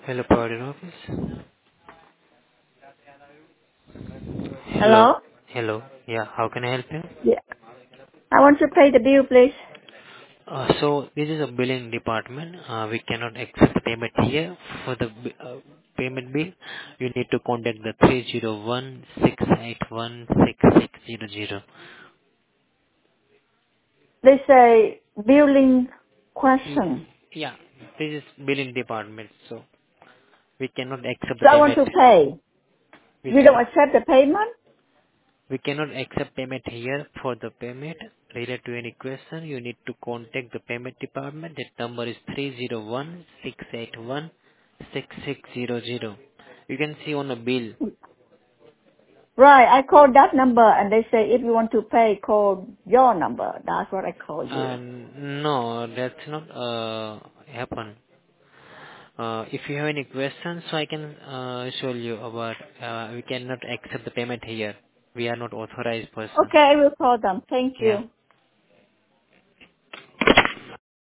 Hello, Pardon Office. Hello. Hello? Hello. Yeah, how can I help you? Yeah. I want to pay the bill, please. So this is a billing department. We cannot accept the payment here for the payment bill. You need to contact the 301-681-6600. They say billing Y- question. Yeah, this is billing department, so we cannot accept the So I want payment. to pay. We You don't cannot accept the payment? We cannot accept payment here. For the payment related to any question, you need to contact the payment department. That number is 301-681-6600. You can see on the bill. Right, I called that number and they say if you want to pay, call your number. That's what I call you. No, that's not happen. If you have any questions, so I can show you about. We cannot accept the payment here. We are not authorized person. Okay, I will call them. Thank Yeah. you.